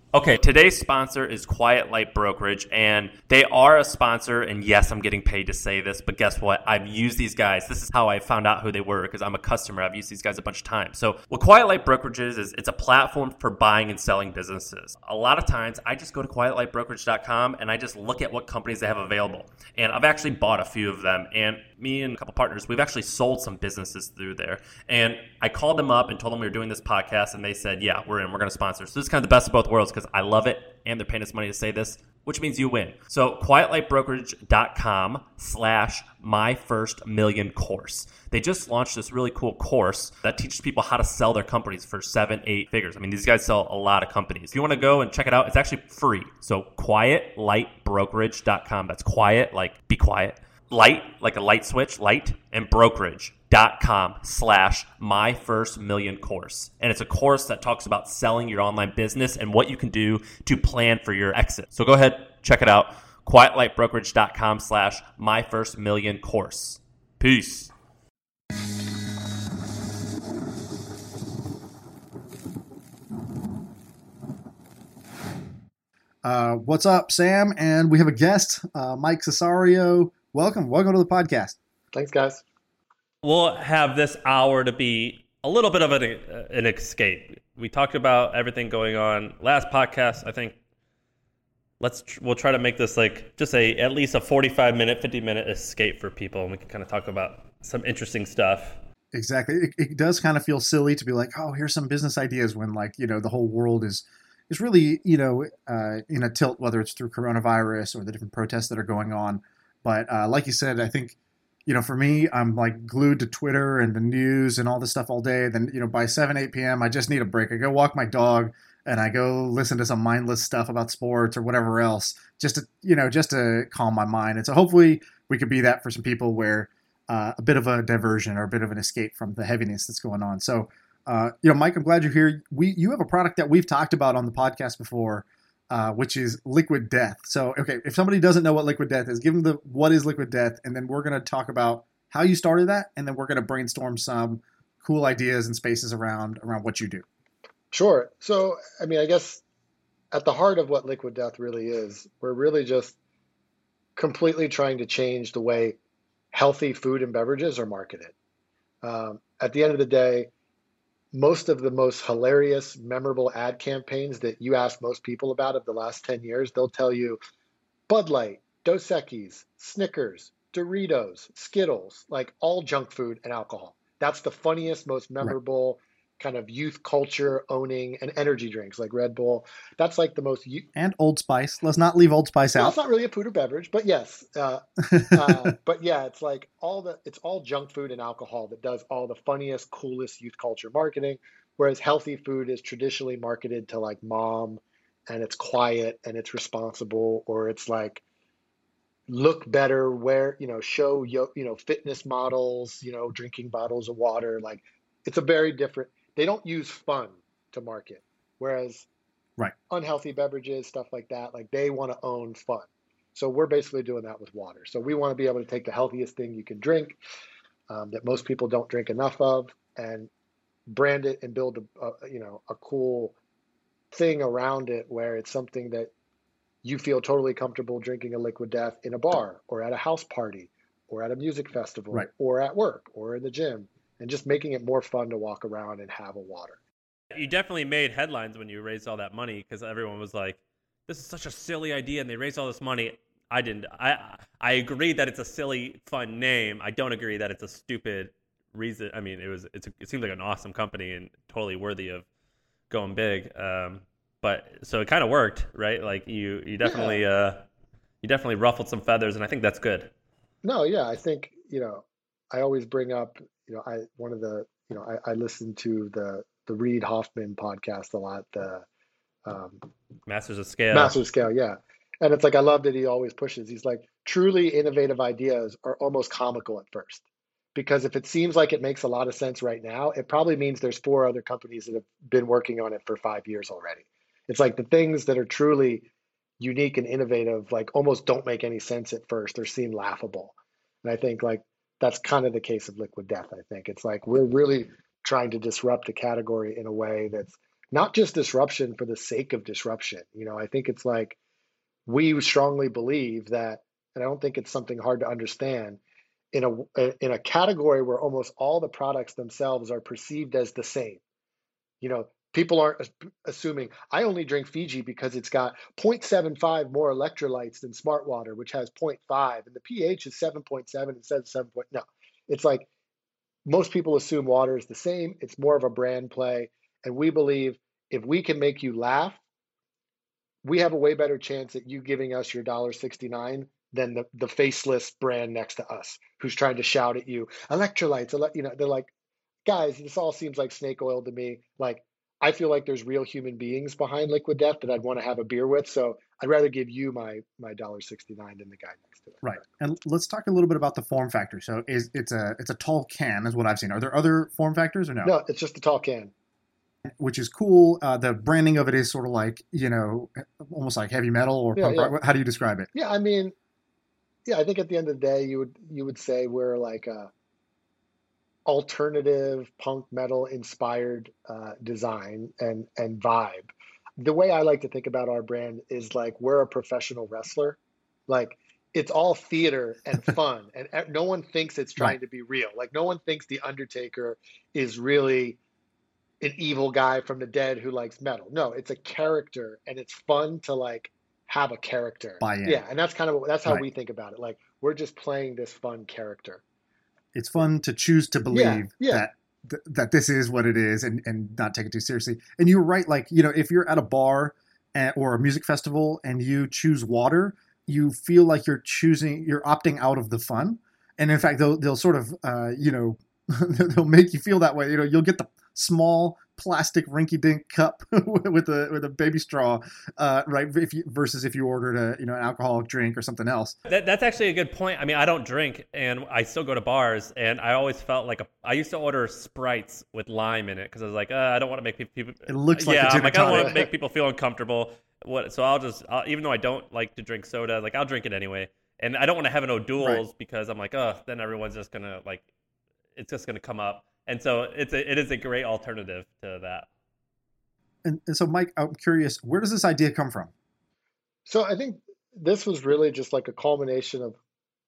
Okay, today's sponsor is Quiet Light Brokerage, and they are a sponsor, and yes, I'm getting paid to say this, but guess what? I've used these guys. This is how I found out who they were, because I'm a customer. I've used these guys a bunch of times. So what Quiet Light Brokerage is it's a platform for buying and selling businesses. A lot of times, I just go to quietlightbrokerage.com, and I just look at what companies they have available. And I've actually bought a few of them, and me and a couple partners, we've actually sold some businesses through there. And I called them up and told them we were doing this podcast, and they said, yeah, we're in. We're going to sponsor. So this is kind of the best of both worlds because I love it, and they're paying us money to say this, which means you win. So quietlightbrokerage.com/myfirstmillion course. They just launched this really cool course that teaches people how to sell their companies for 7-8 figures. I mean, these guys sell a lot of companies. If you want to go and check it out, it's actually free. So quietlightbrokerage.com. That's quiet, like be quiet. Light, like a light switch, light, and brokerage.com/myfirstmillion course. And it's a course that talks about selling your online business and what you can do to plan for your exit. So go ahead, check it out. quietlightbrokerage.com/myfirstmillion course. Peace. What's up, Sam? And we have a guest, Mike Cesario. Welcome to the podcast. Thanks, guys. We'll have this hour to be a little bit of an escape. We talked about everything going on last podcast. I think we'll try to make this like just at least a 45-minute, 50-minute escape for people, and we can kind of talk about some interesting stuff. Exactly. It does kind of feel silly to be like, oh, here's some business ideas when the whole world is really, in a tilt, whether it's through coronavirus or the different protests that are going on. But like you said, I think, for me, I'm like glued to Twitter and the news and all this stuff all day. Then, by 7, 8 p.m., I just need a break. I go walk my dog and I go listen to some mindless stuff about sports or whatever else just to calm my mind. And so hopefully we could be that for some people where a bit of a diversion or a bit of an escape from the heaviness that's going on. So, Mike, I'm glad you're here. You have a product that we've talked about on the podcast before, which is Liquid Death. So, okay, if somebody doesn't know what Liquid Death is, give them what is Liquid Death, and then we're going to talk about how you started that, and then we're going to brainstorm some cool ideas and spaces around what you do. Sure. So, I mean, I guess at the heart of what Liquid Death really is, we're really just completely trying to change the way healthy food and beverages are marketed. At the end of the day, most of the most hilarious, memorable ad campaigns that you ask most people about of the last 10 years, they'll tell you Bud Light, Dos Equis, Snickers, Doritos, Skittles, like all junk food and alcohol. That's the funniest, most memorable kind of youth culture owning, and energy drinks like Red Bull. That's like the most... And Old Spice. Let's not leave Old Spice out. It's not really a food or beverage, but yes. But yeah, it's like it's all junk food and alcohol that does all the funniest, coolest youth culture marketing, whereas healthy food is traditionally marketed to like mom, and it's quiet and it's responsible, or it's like look better, show fitness models, drinking bottles of water. Like it's a very different... They don't use fun to market, whereas unhealthy beverages, stuff like that, like they want to own fun. So we're basically doing that with water. So we want to be able to take the healthiest thing you can drink that most people don't drink enough of, and brand it and build a cool thing around it where it's something that you feel totally comfortable drinking a Liquid Death in a bar or at a house party or at a music festival or at work or in the gym. And just making it more fun to walk around and have a water. You definitely made headlines when you raised all that money because everyone was like, this is such a silly idea, and they raised all this money. I didn't. I agree that it's a silly, fun name. I don't agree that it's a stupid reason. I mean, it seems like an awesome company and totally worthy of going big. But so it kind of worked, right? Like you definitely ruffled some feathers, and I think that's good. No, yeah, I think I always bring up. I listen to the Reid Hoffman podcast a lot, the Masters of Scale. Masters of Scale, yeah. And it's like, I love that he always pushes. He's like, truly innovative ideas are almost comical at first. Because if it seems like it makes a lot of sense right now, it probably means there's 4 other companies that have been working on it for 5 years already. It's like the things that are truly unique and innovative, like almost don't make any sense at first or seem laughable. And I think like, that's kind of the case of Liquid Death, I think. It's like we're really trying to disrupt the category in a way that's not just disruption for the sake of disruption. I think it's like we strongly believe that, and I don't think it's something hard to understand, in a category where almost all the products themselves are perceived as the same. People aren't assuming I only drink Fiji because it's got 0.75 more electrolytes than Smart Water, which has zero point 0.5, and the pH is 7.7 instead of 7. No, it's like most people assume water is the same. It's more of a brand play, and we believe if we can make you laugh, we have a way better chance at you giving us your $1.69 than the faceless brand next to us who's trying to shout at you electrolytes. They're like, guys, this all seems like snake oil to me. Like, I feel like there's real human beings behind Liquid Death that I'd want to have a beer with. So I'd rather give you my $1.69 than the guy next to it. Right. And let's talk a little bit about the form factor. So it's a tall can is what I've seen. Are there other form factors or no? No, it's just a tall can. Which is cool. The branding of it is sort of like, almost like heavy metal or punk rock. How do you describe it? Yeah, I mean, I think at the end of the day, you would say we're like a alternative punk metal inspired design and vibe. The way I like to think about our brand is like we're a professional wrestler. Like it's all theater and fun, and no one thinks it's trying to be real. Like no one thinks the Undertaker is really an evil guy from the dead who likes metal. No, it's a character, and it's fun to like have a character. Yeah, and that's how we think about it. Like we're just playing this fun character. It's fun to choose to believe that this is what it is and not take it too seriously. And you're right. Like, if you're at a bar or a music festival and you choose water, you feel like you're opting out of the fun. And in fact, they'll sort of, they'll make you feel that way. You'll get the small plastic rinky-dink cup with a baby straw, right? Versus if you ordered an alcoholic drink or something else. That's actually a good point. I mean, I don't drink, and I still go to bars, and I always felt like I used to order Sprites with lime in it because I was like, I don't want to make people. It looks like a gin and I don't want to make people feel uncomfortable. So I'll even though I don't like to drink soda, like I'll drink it anyway, and I don't want to have an O'Doul's because I'm like, then everyone's just gonna like, it's just gonna come up. And so it is a great alternative to that. And so, Mike, I'm curious, where does this idea come from? So I think this was really just like a culmination of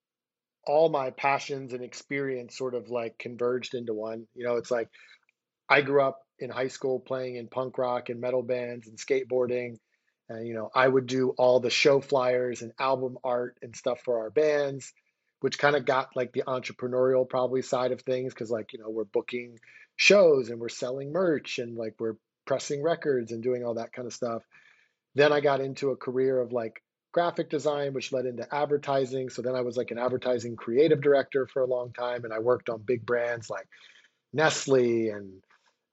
all my passions and experience sort of like converged into one. It's like I grew up in high school playing in punk rock and metal bands and skateboarding. And, I would do all the show flyers and album art and stuff for our bands, which kind of got like the entrepreneurial probably side of things. Cause like, we're booking shows and we're selling merch and like we're pressing records and doing all that kind of stuff. Then I got into a career of like graphic design, which led into advertising. So then I was like an advertising creative director for a long time. And I worked on big brands like Nestle and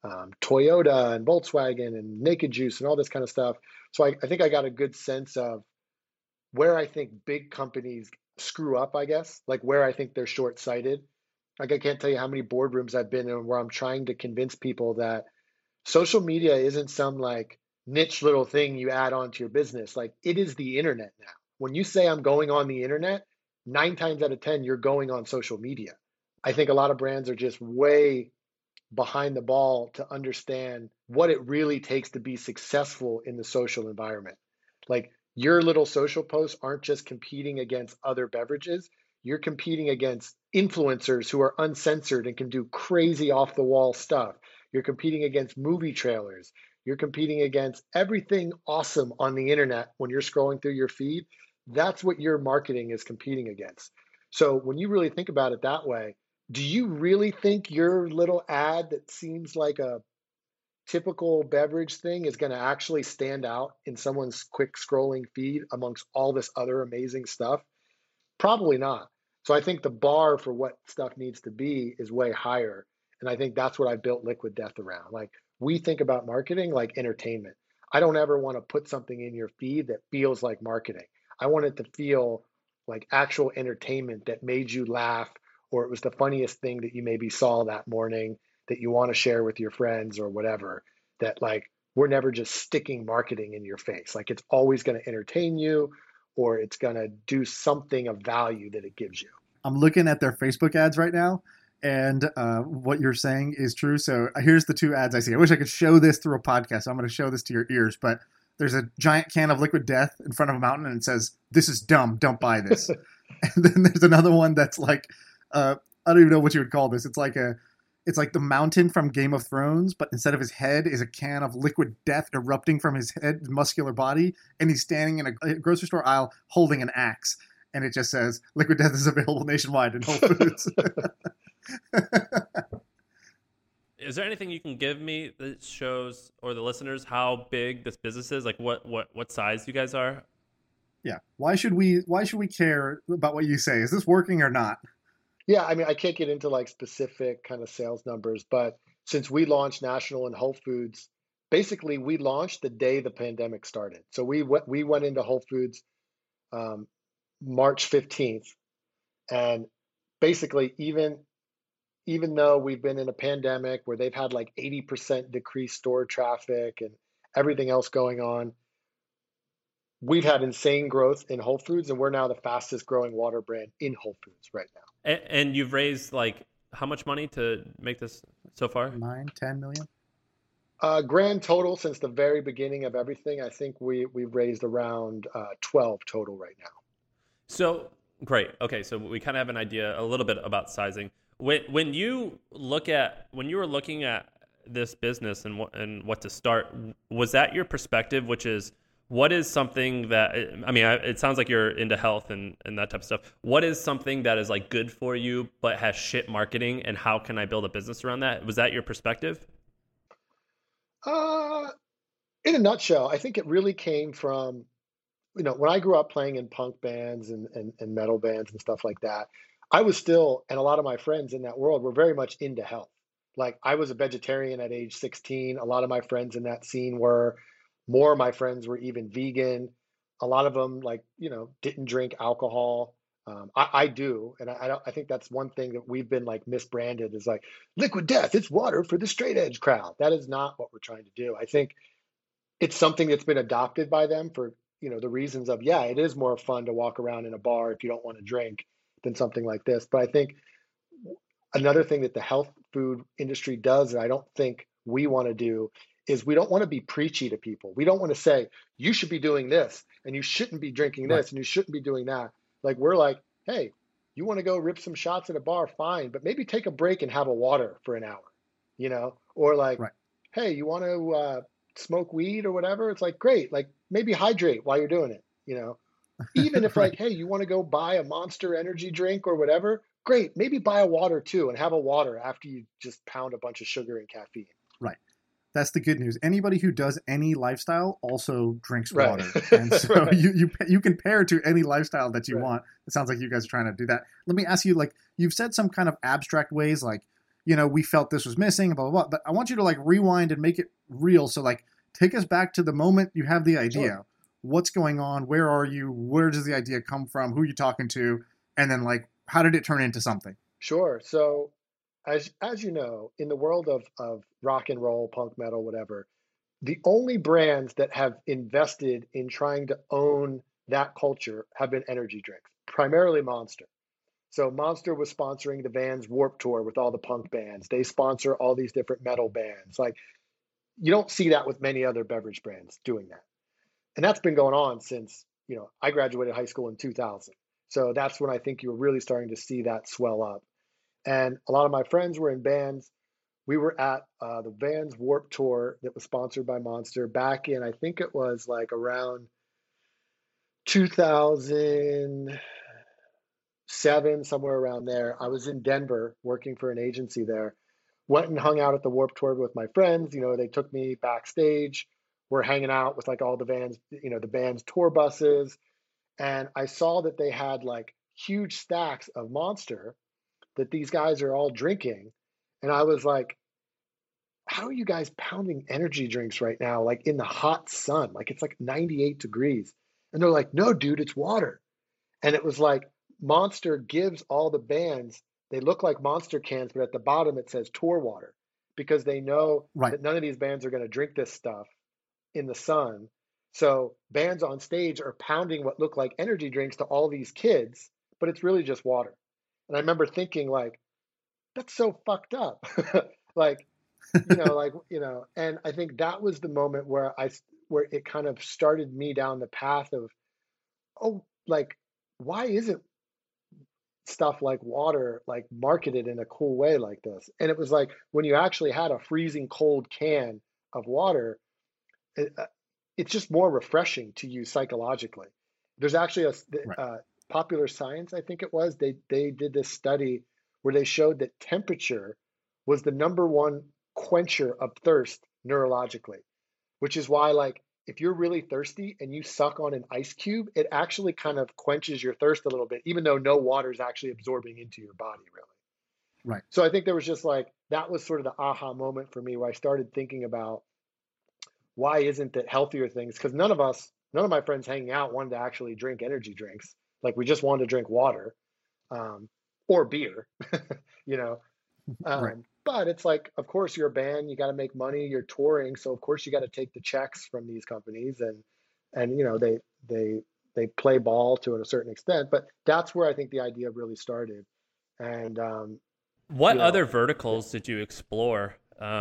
Toyota and Volkswagen and Naked Juice and all this kind of stuff. So I think I got a good sense of where I think big companies screw up, I guess, like where I think they're short-sighted. Like I can't tell you how many boardrooms I've been in where I'm trying to convince people that social media isn't some like niche little thing you add on to your business. Like it is the internet now. When you say I'm going on the internet, 9 times out of 10, you're going on social media. I think a lot of brands are just way behind the ball to understand what it really takes to be successful in the social environment. Like your little social posts aren't just competing against other beverages. You're competing against influencers who are uncensored and can do crazy off the wall stuff. You're competing against movie trailers. You're competing against everything awesome on the internet when you're scrolling through your feed. That's what your marketing is competing against. So when you really think about it that way, do you really think your little ad that seems like a typical beverage thing is going to actually stand out in someone's quick scrolling feed amongst all this other amazing stuff? Probably not. So I think the bar for what stuff needs to be is way higher. And I think that's what I built Liquid Death around. Like we think about marketing like entertainment. I don't ever want to put something in your feed that feels like marketing. I want it to feel like actual entertainment that made you laugh, or it was the funniest thing that you maybe saw that morning that you want to share with your friends or whatever. That like, we're never just sticking marketing in your face. Like it's always going to entertain you, or it's going to do something of value that it gives you. I'm looking at their Facebook ads right now, And what you're saying is true. So here's the two ads I see. I wish I could show this through a podcast. So I'm going to show this to your ears. But there's a giant can of Liquid Death in front of a mountain, and it says, "This is dumb. Don't buy this." And then there's another one that's like, I don't even know what you would call this. It's like the mountain from Game of Thrones, but instead of his head is a can of Liquid Death erupting from his head, muscular body, and he's standing in a grocery store aisle holding an axe. And it just says, "Liquid Death is available nationwide in Whole Foods." Is there anything you can give me that shows, or the listeners, how big this business is? Like what size you guys are? Yeah. Why should we care about what you say? Is this working or not? Yeah, I mean, I can't get into like specific kind of sales numbers, but since we launched national in Whole Foods, basically we launched the day the pandemic started. So we went into Whole Foods um, March 15th, and basically even though we've been in a pandemic where they've had like 80% decreased store traffic and everything else going on, we've had insane growth in Whole Foods, and we're now the fastest growing water brand in Whole Foods right now. And you've raised like how much money to make this so far? 9, 10 million. Grand total since the very beginning of everything, I think we've raised around 12 total right now. So great. Okay, so we kind of have an idea a little bit about sizing. When you were looking at this business and what to start, was that your perspective? Which is, what is something that, I mean, it sounds like you're into health and that type of stuff. What is something that is like good for you but has shit marketing, and how can I build a business around that? Was that your perspective? Uh, in a nutshell, I think it really came from, when I grew up playing in punk bands and metal bands and stuff like that, I was still, and a lot of my friends in that world were very much into health. Like I was a vegetarian at age 16. A lot of my friends in that scene were. More of my friends were even vegan. A lot of them, like, didn't drink alcohol. I do, and I think that's one thing that we've been like misbranded is like Liquid Death. It's water for the straight edge crowd. That is not what we're trying to do. I think it's something that's been adopted by them for the reasons of, yeah, it is more fun to walk around in a bar if you don't want to drink than something like this. But I think another thing that the health food industry does that I don't think we want to do is we don't want to be preachy to people. We don't want to say you should be doing this and you shouldn't be drinking Right. this and you shouldn't be doing that. Like we're like, hey, you want to go rip some shots at a bar, fine, but maybe take a break and have a water for an hour, or like, Right. hey, you want to smoke weed or whatever? It's like, great, like maybe hydrate while you're doing it. Even if like, Right. hey, you want to go buy a Monster energy drink or whatever, great, maybe buy a water too and have a water after you just pound a bunch of sugar and caffeine. Right. That's the good news. Anybody who does any lifestyle also drinks Right. water, and so Right. you can pair to any lifestyle that you Right. want. It sounds like you guys are trying to do that. Let me ask you, like you've said some kind of abstract ways, like we felt this was missing, blah blah blah. But I want you to like rewind and make it real. So like take us back to the moment you have the idea. Sure. What's going on? Where are you? Where does the idea come from? Who are you talking to? And then like how did it turn into something? Sure. So as you know, in the world of rock and roll, punk metal, whatever, the only brands that have invested in trying to own that culture have been energy drinks, primarily Monster. So Monster was sponsoring the Vans Warp Tour with all the punk bands. They sponsor all these different metal bands. Like you don't see that with many other beverage brands doing that. And that's been going on since, I graduated high school in 2000. So that's when I think you were really starting to see that swell up. And a lot of my friends were in bands. We were at the Vans Warp Tour that was sponsored by Monster back in, I think it was like around 2007, somewhere around there. I was in Denver working for an agency there. Went and hung out at the Warp Tour with my friends. They took me backstage. We're hanging out with like all the Vans, the band's tour buses. And I saw that they had like huge stacks of Monster that these guys are all drinking. And I was like, how are you guys pounding energy drinks right now, like in the hot sun? Like it's like 98 degrees. And they're like, no, dude, it's water. And it was like Monster gives all the bands, they look like Monster cans, but at the bottom it says tour water because they know Right. that none of these bands are going to drink this stuff in the sun. So bands on stage are pounding what look like energy drinks to all these kids, but it's really just water. And I remember thinking like, that's so fucked up. Like, and I think that was the moment where it kind of started me down the path of, oh, like, why isn't stuff like water like marketed in a cool way like this? And it was like when you actually had a freezing cold can of water, it, it's just more refreshing to you psychologically. There's actually Right. Popular Science, I think it was. They did this study where they showed that temperature was the number one quencher of thirst neurologically, which is why, like, if you're really thirsty and you suck on an ice cube, it actually kind of quenches your thirst a little bit, even though no water is actually absorbing into your body, really. Right. So I think there was just like that was sort of the aha moment for me where I started thinking about why isn't it healthier things? Because none of my friends hanging out wanted to actually drink energy drinks. Like we just wanted to drink water, um, or beer, you know. Right. But it's like, of course, you're a band, you got to make money, you're touring, so of course you got to take the checks from these companies, and they play ball to a certain extent. But that's where I think the idea really started, and What you know, other yeah. verticals did you explore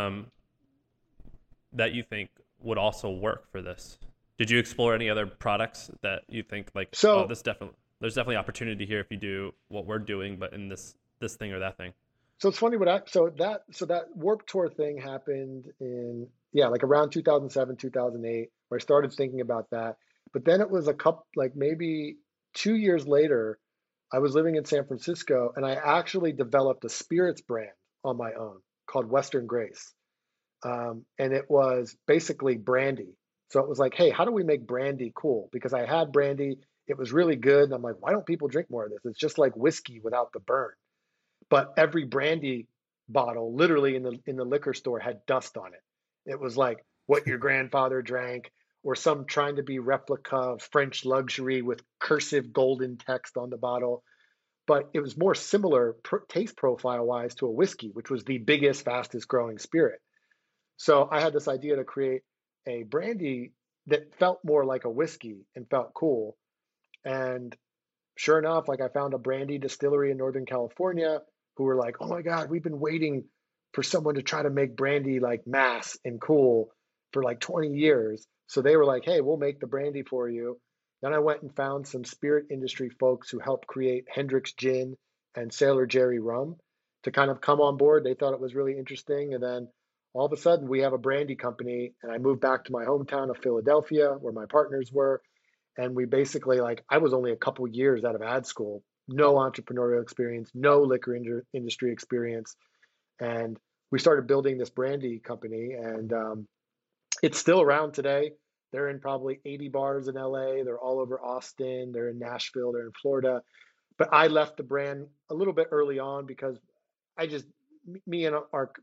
that you think would also work for this? Did you explore any other products that you think like, oh, So this definitely there's definitely opportunity here if you do what we're doing, but in this thing or that thing? So it's funny what I so that Warp Tour thing happened in, yeah, like around 2007, 2008, where I started thinking about that. But then it was a couple, like maybe 2 years later, I was living in San Francisco and I actually developed a spirits brand on my own called Western Grace. And it was basically brandy. So it was like, hey, how do we make brandy cool? Because I had brandy, it was really good. And I'm like, why don't people drink more of this? It's just like whiskey without the burn. But every brandy bottle, literally in the liquor store, had dust on it. It was like what your grandfather drank, or some trying to be replica of French luxury with cursive golden text on the bottle. But it was more similar taste profile wise to a whiskey, which was the biggest, fastest growing spirit. So I had this idea to create a brandy that felt more like a whiskey and felt cool. And sure enough, like I found a brandy distillery in Northern California who were like, "Oh my God, we've been waiting for someone to try to make brandy like mass and cool for like 20 years." So they were like, "Hey, we'll make the brandy for you." Then I went and found some spirit industry folks who helped create Hendrick's Gin and Sailor Jerry Rum to kind of come on board. They thought it was really interesting. And then all of a sudden, we have a brandy company. And I moved back to my hometown of Philadelphia, where my partners were, and we basically, like, I was only a couple years out of ad school, no entrepreneurial experience, no liquor industry experience, and we started building this brandy company, and it's still around today. They're in probably 80 bars in LA. They're all over Austin. They're in Nashville. They're in Florida. But I left the brand a little bit early on because I just, me and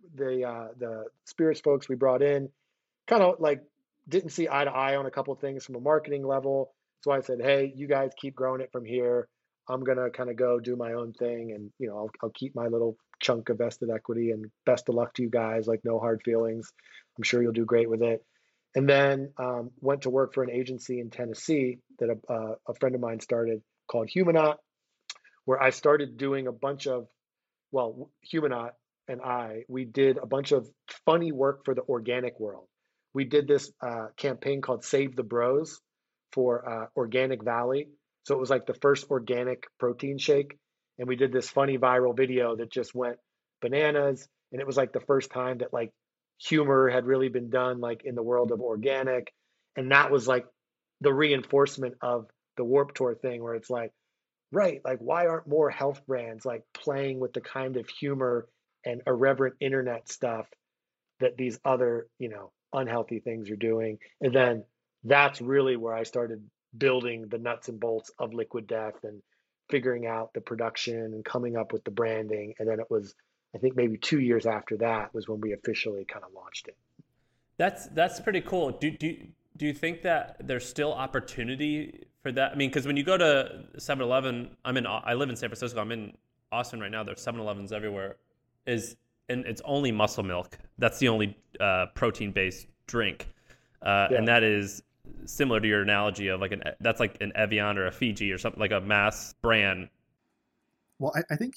the spirits folks we brought in kind of like didn't see eye to eye on a couple of things from a marketing level. So I said, hey, you guys keep growing it from here. I'm gonna kind of go do my own thing, and I'll keep my little chunk of vested equity. And best of luck to you guys. Like, no hard feelings. I'm sure you'll do great with it. And then went to work for an agency in Tennessee that a friend of mine started called Humanot, where I started doing a bunch of, well, Humanot and we did a bunch of funny work for the organic world. We did this campaign called Save the Bros for Organic Valley. So it was like the first organic protein shake. And we did this funny viral video that just went bananas. And it was like the first time that like humor had really been done like in the world of organic. And that was like the reinforcement of the Warp Tour thing, where it's like, right, like why aren't more health brands like playing with the kind of humor and irreverent internet stuff that these other, unhealthy things are doing? And then that's really where I started building the nuts and bolts of Liquid Death and figuring out the production and coming up with the branding. And then it was, I think maybe 2 years after that was when we officially kind of launched it. That's pretty cool. Do you think that there's still opportunity for that? I mean, because when you go to 7-Eleven, I live in San Francisco. I'm in Austin right now. There's 7-Elevens everywhere. Is and it's only muscle milk. That's the only protein based drink, and Yeah. that is similar to your analogy of that's like an Evian or a Fiji or something like a mass brand. Well, I think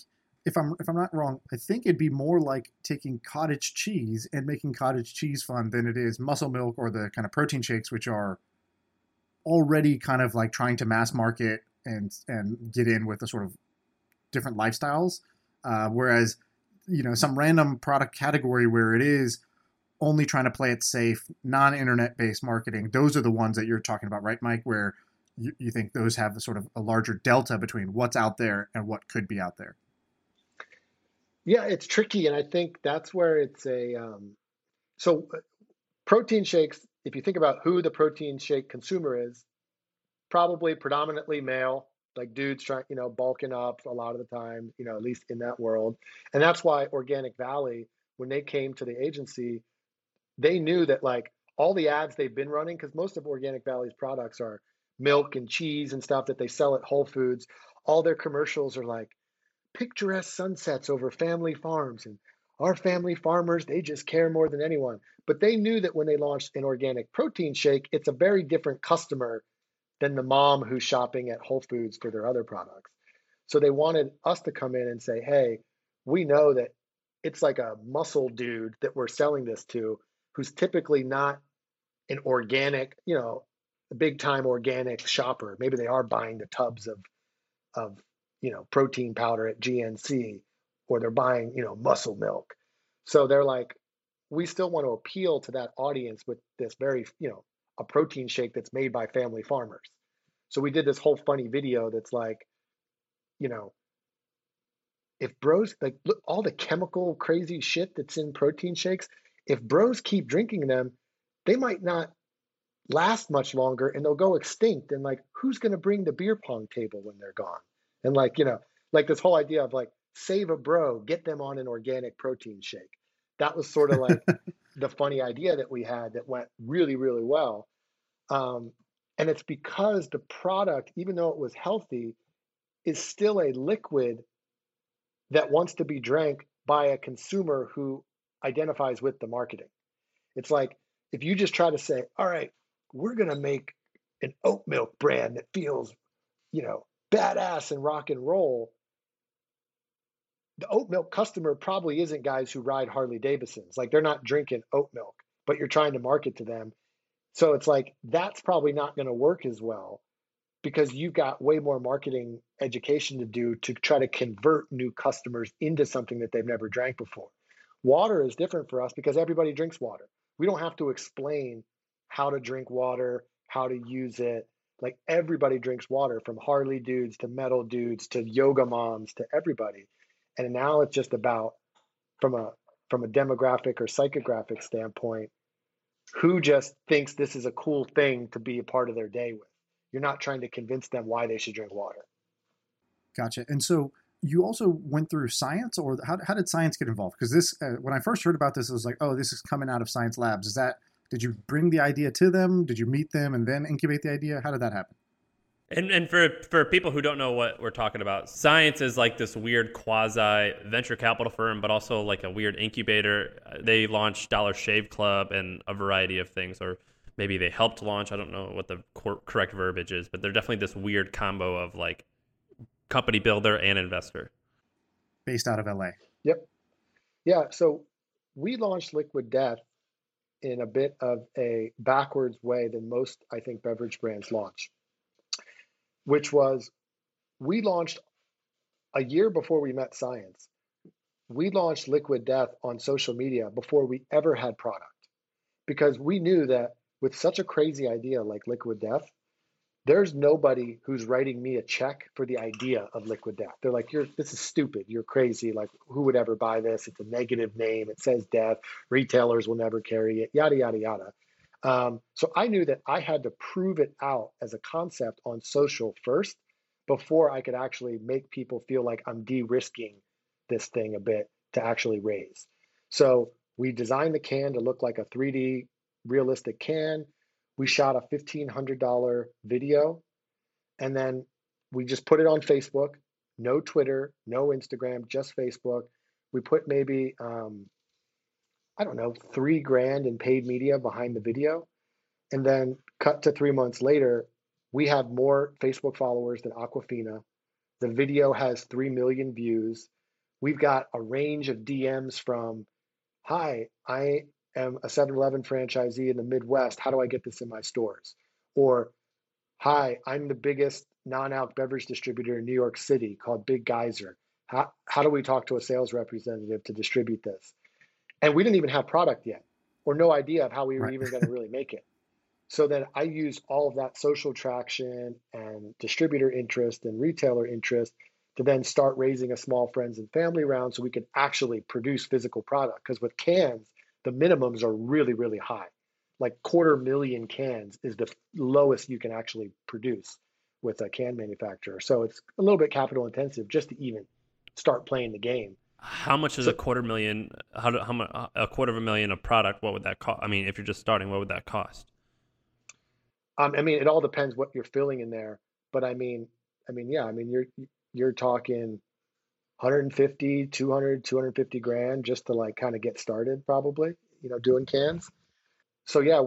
if I'm not wrong, I think it'd be more like taking cottage cheese and making cottage cheese fun than it is muscle milk or the kind of protein shakes, which are already kind of like trying to mass market and get in with the sort of different lifestyles. Whereas, some random product category where it is only trying to play it safe, non-internet based marketing, those are the ones that you're talking about, right, Mike? Where you think those have a sort of a larger delta between what's out there and what could be out there. Yeah, it's tricky, and I think that's where it's so protein shakes. If you think about who the protein shake consumer is, probably predominantly male, like dudes trying, bulking up a lot of the time, at least in that world. And that's why Organic Valley, when they came to the agency, they knew that like all the ads they've been running, because most of Organic Valley's products are milk and cheese and stuff that they sell at Whole Foods. All their commercials are like picturesque sunsets over family farms, and our family farmers, they just care more than anyone. But they knew that when they launched an organic protein shake, it's a very different customer than the mom who's shopping at Whole Foods for their other products. So they wanted us to come in and say, hey, we know that it's like a muscle dude that we're selling this to, who's typically not an organic, a big time organic shopper. Maybe they are buying the tubs of protein powder at GNC, or they're buying, muscle milk. So they're like, we still want to appeal to that audience with this very, a protein shake that's made by family farmers. So we did this whole funny video that's like, you know, if bros, like, look, all the chemical crazy shit that's in protein shakes, if bros keep drinking them, they might not last much longer and they'll go extinct. And like, who's going to bring the beer pong table when they're gone? And like, like this whole idea of like, save a bro, get them on an organic protein shake. That was sort of like the funny idea that we had that went really, really well. And it's because the product, even though it was healthy, is still a liquid that wants to be drank by a consumer who identifies with the marketing. It's like if you just try to say, all right, we're going to make an oat milk brand that feels, badass and rock and roll. The oat milk customer probably isn't guys who ride Harley Davidsons. Like they're not drinking oat milk, but you're trying to market to them. So it's like that's probably not going to work as well because you've got way more marketing education to do to try to convert new customers into something that they've never drank before. Water is different for us because everybody drinks water. We don't have to explain how to drink water, how to use it. Like everybody drinks water, from Harley dudes to metal dudes to yoga moms to everybody. And now it's just about from a demographic or psychographic standpoint, who just thinks this is a cool thing to be a part of their day with. You're not trying to convince them why they should drink water. Gotcha. And so you also went through science, or how did science get involved? Because this, when I first heard about this, it was like, oh, this is coming out of Science Labs. Did you bring the idea to them? Did you meet them and then incubate the idea? How did that happen? And for people who don't know what we're talking about, Science is like this weird quasi venture capital firm, but also like a weird incubator. They launched Dollar Shave Club and a variety of things, or maybe they helped launch. I don't know what the correct verbiage is, but they're definitely this weird combo of like company builder and investor. Based out of LA. Yep. Yeah. So we launched Liquid Death in a bit of a backwards way than most, I think, beverage brands launch, which was we launched a year before we met Science. We launched Liquid Death on social media before we ever had product, because we knew that with such a crazy idea like Liquid Death, there's nobody who's writing me a check for the idea of Liquid Death. They're like, this is stupid. You're crazy. Like, who would ever buy this? It's a negative name. It says death. Retailers will never carry it, yada, yada, yada. So I knew that I had to prove it out as a concept on social first before I could actually make people feel like I'm de-risking this thing a bit to actually raise. So we designed the can to look like a 3D realistic can. We shot a $1,500 video, and then we just put it on Facebook. No Twitter, no Instagram, just Facebook. We put maybe, I don't know, $3,000 in paid media behind the video. And then cut to 3 months later, we have more Facebook followers than Aquafina. The video has 3 million views. we've got a range of DMs from, hi, I am a 7-Eleven franchisee in the Midwest. How do I get this in my stores? Or, hi, I'm the biggest non-alc beverage distributor in New York City called Big Geyser. How do we talk to a sales representative to distribute this? And we didn't even have product yet, or no idea of how we were Right. even going to really make it. So then I used all of that social traction and distributor interest and retailer interest to then start raising a small friends and family round so we could actually produce physical product. Because with cans, the minimums are really, really high. Like 250,000 cans is the lowest you can actually produce with a can manufacturer. So it's a little bit capital intensive just to even start playing the game. How much is So a quarter million? How much? A quarter of a million of product? What would that cost? I mean, if you're just starting, what would that cost? I mean, it all depends what you're filling in there, but yeah, you're talking 150, 200, 250 grand just to like kind of get started, probably, doing cans. So yeah,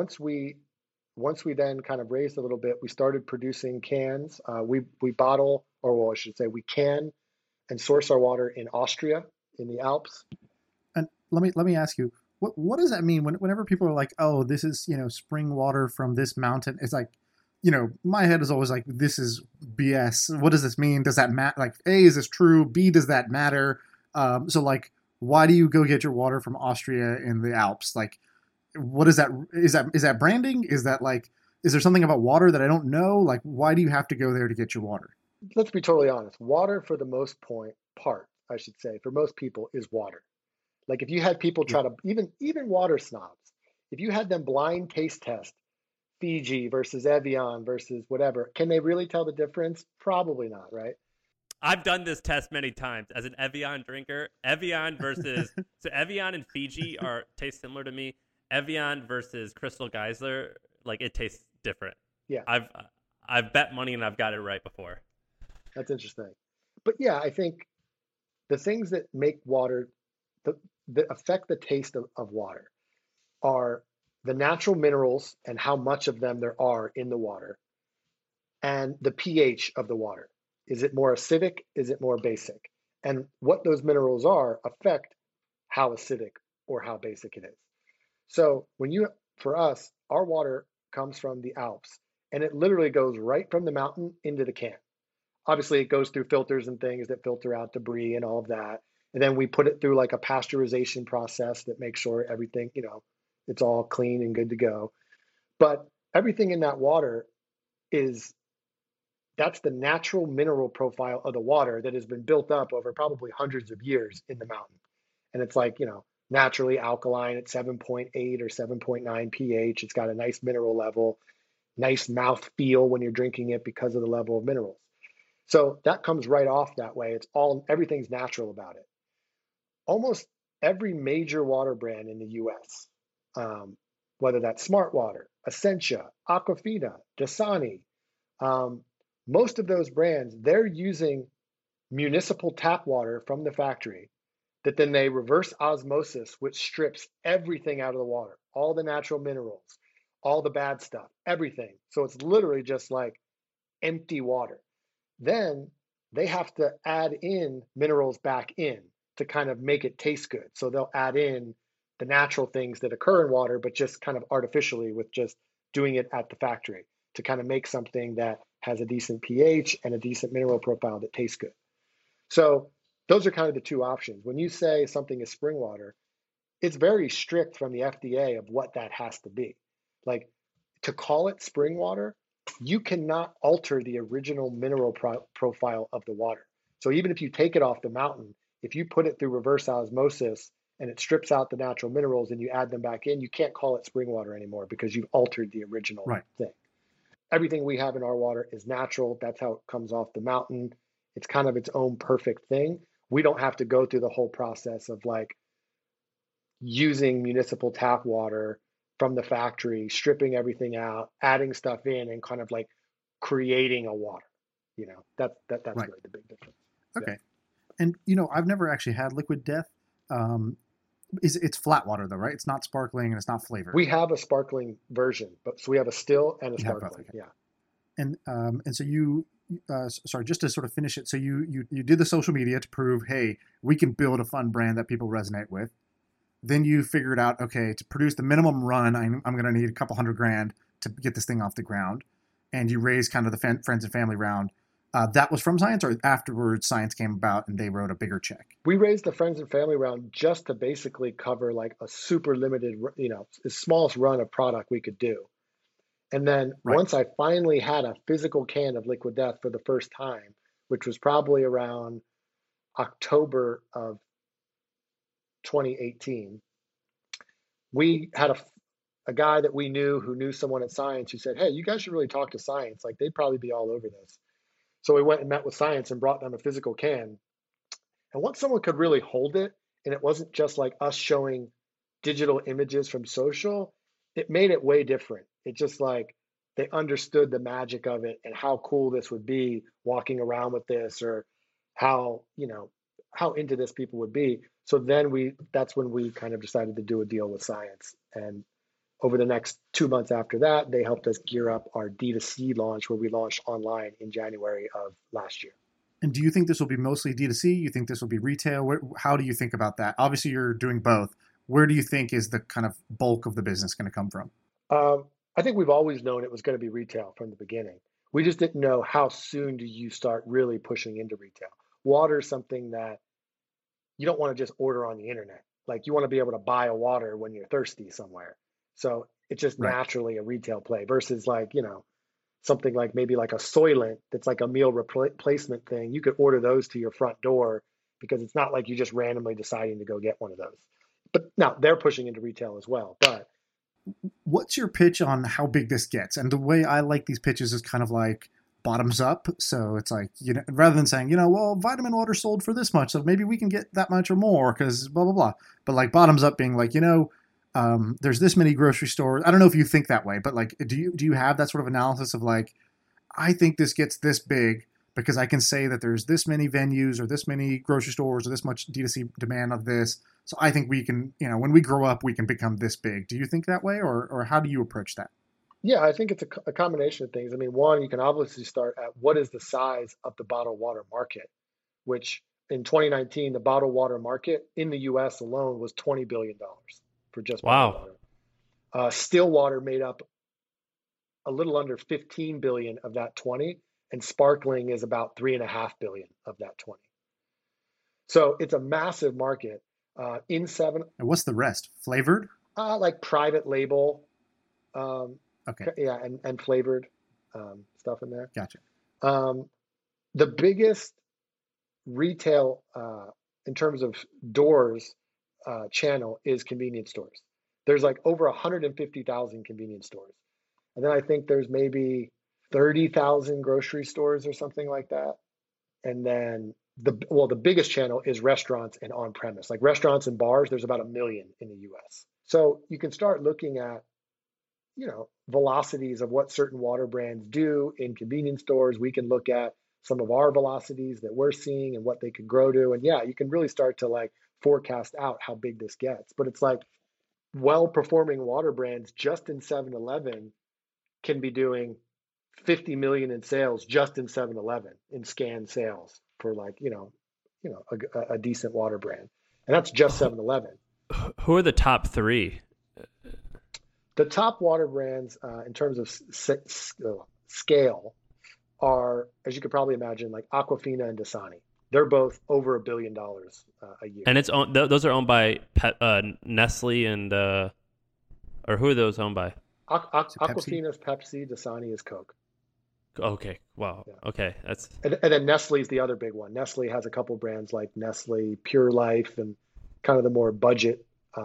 once we then kind of raised a little bit, we started producing cans. We bottle, or well, I should say, we can and source our water in Austria, in the Alps. And let me ask you, what does that mean whenever people are like, oh, this is spring water from this mountain? It's like, my head is always like, this is BS. What does this mean? Does that matter? Like, A, is this true? B, does that matter? So like, why do you go get your water from Austria in the Alps? Like, what is that? Is that branding? Is that like, is there something about water that I don't know? Like, why do you have to go there to get your water? Let's be totally honest. Water, for the most part, I should say, for most people, is water. Like if you had people Yeah. try to, even water snobs, if you had them blind taste test Fiji versus Evian versus whatever, can they really tell the difference? Probably not, right? I've done this test many times as an Evian drinker. Evian versus so Evian and Fiji are taste similar to me. Evian versus Crystal Geysler, like it tastes different. Yeah, I've bet money and I've got it right before. that's interesting. But yeah, I think the things that make water, that affect the taste of water are the natural minerals and how much of them there are in the water, and the pH of the water. Is it more acidic? Is it more basic? And what those minerals are affect how acidic or how basic it is. So for us, our water comes from the Alps, and it literally goes right from the mountain into the can. Obviously, it goes through filters and things that filter out debris and all of that. And then we put it through like a pasteurization process that makes sure everything, it's all clean and good to go. But everything in that water is that's the natural mineral profile of the water that has been built up over probably hundreds of years in the mountain. And it's like, naturally alkaline at 7.8 or 7.9 pH. It's got a nice mineral level, nice mouth feel when you're drinking it because of the level of minerals. So that comes right off that way. Everything's natural about it. Almost every major water brand in the US, whether that's Smart Water, Essentia, Aquafina, Dasani, most of those brands, they're using municipal tap water from the factory that then they reverse osmosis, which strips everything out of the water, all the natural minerals, all the bad stuff, everything. So it's literally just like empty water. Then they have to add in minerals back in to kind of make it taste good. So they'll add in the natural things that occur in water, but just kind of artificially with just doing it at the factory to kind of make something that has a decent pH and a decent mineral profile that tastes good. So those are kind of the two options. When you say something is spring water, it's very strict from the FDA of what that has to be. Like to call it spring water, you cannot alter the original mineral profile of the water. So even if you take it off the mountain, if you put it through reverse osmosis and it strips out the natural minerals and you add them back in, you can't call it spring water anymore because you've altered the original Right. thing. Everything we have in our water is natural. That's how it comes off the mountain. It's kind of its own perfect thing. We don't have to go through the whole process of like using municipal tap water from the factory, stripping everything out, adding stuff in, and kind of like creating a water. That's Right. really the big difference. Okay. And I've never actually had Liquid Death. It's flat water though, right? It's not sparkling and it's not flavored. We have a sparkling version, but so we have a still and a You have both, sparkling. okay. Yeah. And so you sorry, just to sort of finish it. So you did the social media to prove, hey, we can build a fun brand that people resonate with. Then you figured out, okay, to produce the minimum run, I'm going to need a couple $100,000 to get this thing off the ground. And you raised kind of the friends and family round. That was from Science, or afterwards Science came about and they wrote a bigger check? We raised the friends and family round just to basically cover like a super limited, the smallest run of product we could do. And then Right. once I finally had a physical can of Liquid Death for the first time, which was probably around October of 2018, we had a guy that we knew who knew someone at Science who said, hey, you guys should really talk to Science. Like they'd probably be all over this. So we went and met with Science and brought them a physical can. And once someone could really hold it, and it wasn't just like us showing digital images from social, it made it way different. It just like they understood the magic of it and how cool this would be walking around with this, or how, how into this people would be. So then that's when we kind of decided to do a deal with Science. And over the next 2 months after that, they helped us gear up our D2C launch, where we launched online in January of last year. And do you think this will be mostly D2C? You think this will be retail? How do you think about that? Obviously, you're doing both. Where do you think is the kind of bulk of the business going to come from? I think we've always known it was going to be retail from the beginning. We just didn't know how soon do you start really pushing into retail. Water is something that you don't want to just order on the internet. Like you want to be able to buy a water when you're thirsty somewhere. So it's just Right. naturally a retail play versus like, something like maybe like a Soylent that's like a meal replacement thing. You could order those to your front door because it's not like you just randomly deciding to go get one of those. But now they're pushing into retail as well. But what's your pitch on how big this gets? And the way I like these pitches is kind of like bottoms up. So it's like, rather than saying, well, vitamin water sold for this much, so maybe we can get that much or more because blah, blah, blah. But like bottoms up being like, there's this many grocery stores. I don't know if you think that way, but like, do you have that sort of analysis of like, I think this gets this big because I can say that there's this many venues or this many grocery stores or this much D2C demand of this. So I think we can, when we grow up, we can become this big. Do you think that way, or how do you approach that? yeah, I think it's a combination of things. I mean, one, you can obviously start at what is the size of the bottled water market, which in 2019, the bottled water market in the US alone was $20 billion for just bottled Wow. water. Still water made up a little under 15 billion of that 20, and sparkling is about 3.5 billion of that 20. So it's a massive market. In seven, And what's the rest? Flavored? like private label, um, Okay, yeah, and flavored stuff in there. gotcha. Um, the biggest retail in terms of doors channel is convenience stores. There's like over 150,000 convenience stores. And then I think there's maybe 30,000 grocery stores or something like that. And then the biggest channel is restaurants and on premise. Like restaurants and bars, there's about 1 million in the US. So you can start looking at, velocities of what certain water brands do in convenience stores. We can look at some of our velocities that we're seeing and what they could grow to. And yeah, you can really start to like forecast out how big this gets. But it's like well-performing water brands just in 7-Eleven can be doing 50 million in sales just in 7-Eleven in scanned sales for like, a decent water brand. And that's just 7-Eleven. Who are the top three? The top water brands in terms of scale are, as you could probably imagine, like Aquafina and Dasani. They're both over $1 billion a year. And those are owned by Nestle and or who are those owned by? Aquafina's Pepsi, Dasani is Coke. Okay, wow. Yeah. Okay, that's And then Nestle's the other big one. Nestle has a couple brands like Nestle Pure Life and kind of the more budget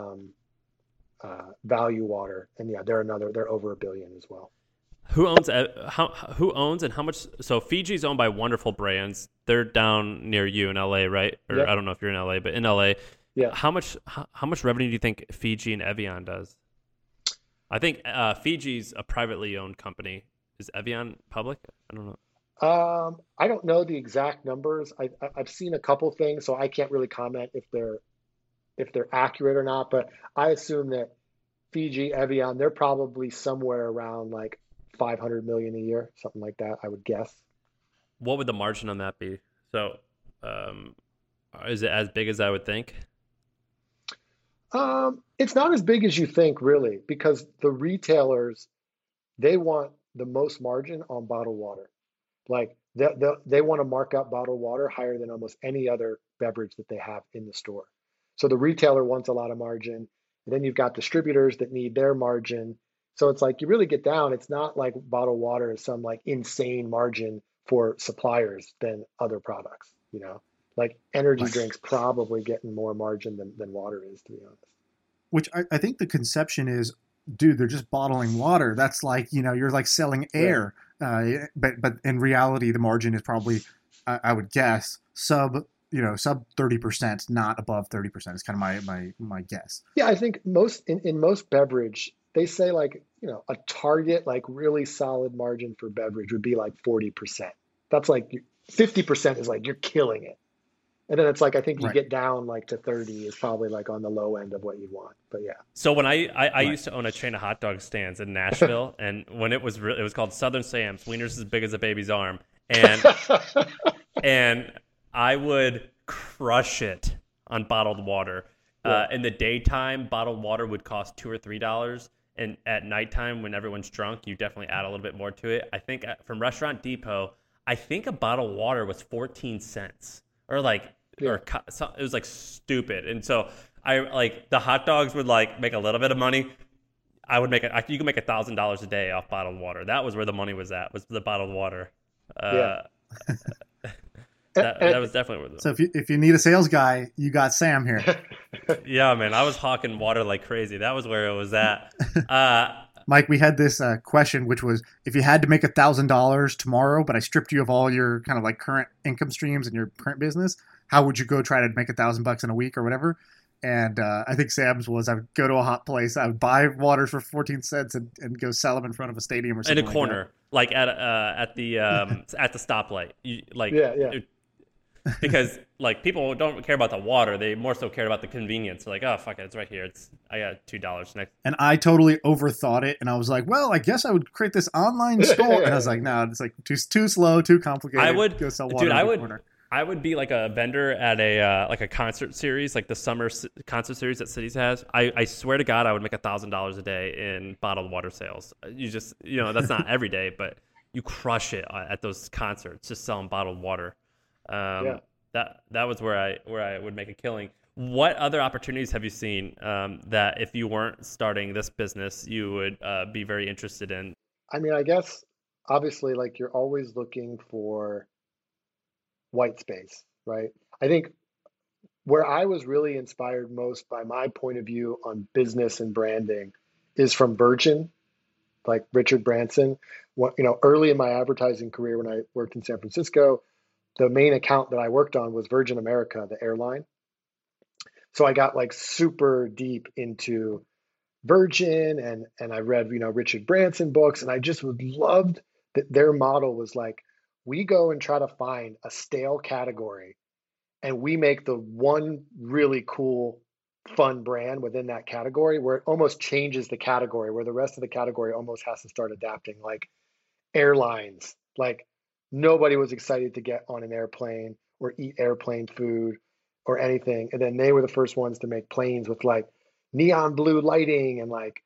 value water. And yeah, they're over $1 billion as well. who owns who owns and how much. So Fiji's owned by Wonderful Brands. They're down near you in LA, right? Or Yep. I don't know if you're in LA, but in LA, Yeah. how much revenue do you think Fiji and Evian does? I think Fiji's a privately owned company. Is Evian public? I don't know. I don't know the exact numbers. I've seen a couple things, so I can't really comment if they're accurate or not. But I assume that Fiji, Evian, they're probably somewhere around like 500 million a year, something like that, I would guess. what would the margin on that be? So, um, is it as big as I would think? It's not as big as you think, really, because the retailers, they want the most margin on bottled water. Like they want to mark up bottled water higher than almost any other beverage that they have in the store. So the retailer wants a lot of margin. And then you've got distributors that need their margin. So it's like you really get down, it's not like bottled water is some like insane margin for suppliers than other products, you know? Like energy Right. drinks probably getting more margin than water is, to be honest. Which I think the conception is, dude, they're just bottling water. That's like, you're like selling Yeah. air. But in reality, the margin is probably, I would guess, sub 30%, not above 30%. Is kind of my guess. Yeah, I think in most beverage, they say like, a target, like really solid margin for beverage would be like 40%. That's like 50% is like you're killing it. And then it's like I think you Right. get down like to 30 is probably like on the low end of what you want. But yeah. So when I Right. used to own a chain of hot dog stands in Nashville, and when it was called Southern Sam's, wieners as big as a baby's arm, and and I would crush it on bottled water. Yeah. In the daytime, bottled water would cost $2 or $3, and at nighttime, when everyone's drunk, you definitely add a little bit more to it. I think from Restaurant Depot, I think a bottle of water was 14 cents, or like, Yeah. it was like stupid. And so I like the hot dogs would like make a little bit of money. I would make you could make $1,000 a day off bottled water. That was where the money was at, was the bottled water. Yeah. Uh, that And, was definitely where So if you need a sales guy, you got Sam here. yeah, man, I was hawking water like crazy. That was where it was at. Mike, we had this question, which was, if you had to make $1,000 tomorrow, but I stripped you of all your kind of like current income streams and your current business, how would you go try to make $1,000 in a week or whatever? And I think Sam's was, I would go to a hot place, I would buy waters for 14 cents and go sell them in front of a stadium or in something a corner, like at the stoplight. yeah, yeah. Because like people don't care about the water, they more so care about the convenience. They're like, oh fuck it, it's right here. I got $2 next. And I totally overthought it, and I was like, well, I guess I would create this online store. And I was like, no, it's like too slow, too complicated. I would go sell water dude. in the corner. I would be like a vendor at a concert series, like the summer concert series that Cities has. I swear to God, I would make $1,000 a day in bottled water sales. That's not every day, but you crush it at those concerts, just selling bottled water. Yeah. That was where I would make a killing. What other opportunities have you seen that if you weren't starting this business, you would be very interested in? I mean, I guess obviously like you're always looking for white space, right? I think where I was really inspired most by my point of view on business and branding is from Virgin, like Richard Branson. Early in my advertising career when I worked in San Francisco, the main account that I worked on was Virgin America, the airline. So I got like super deep into Virgin and I read, Richard Branson books, and I just loved that their model was like, we go and try to find a stale category and we make the one really cool, fun brand within that category where it almost changes the category, where the rest of the category almost has to start adapting, like airlines. Like nobody was excited to get on an airplane or eat airplane food or anything. And then they were the first ones to make planes with like neon blue lighting and like,